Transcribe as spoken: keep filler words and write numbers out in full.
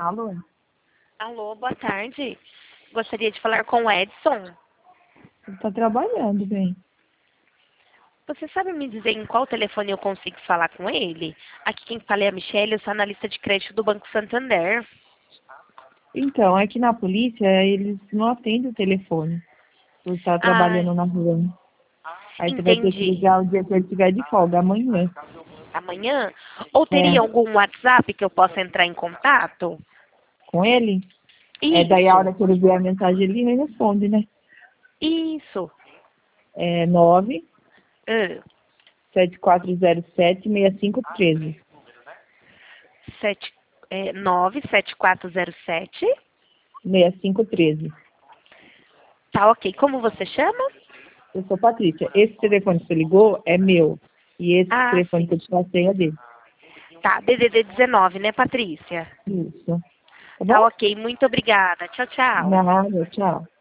Alô? Alô, boa tarde. Gostaria de falar com o Edson. Ele tá trabalhando, bem. Você sabe me dizer em qual telefone eu consigo falar com ele? Aqui quem fala é a Michelle, eu sou analista de crédito do Banco Santander. Então, aqui na polícia, eles não atendem o telefone por estar Ah, trabalhando na rua. Aí você vai ter que entendi. ligar o dia que ele estiver de folga, amanhã. Amanhã? Ou É, teria algum WhatsApp que eu possa entrar em contato? com ele? É, daí a Isso, hora que ele ver a mensagem, ele me responde, né? isso. É nove Ah, sete quatro zero sete seis cinco um três. sete, é, nove sete quatro zero sete. seis cinco um três. Tá ok. Como você chama? Eu sou Patrícia. Esse telefone que você ligou é meu. E esse Ah, telefone que sim. eu te passei é dele. Tá, D D D dezenove, né, Patrícia? Isso. Tá Tá bom? ok. Muito obrigada. Tchau, tchau. Nada, tchau.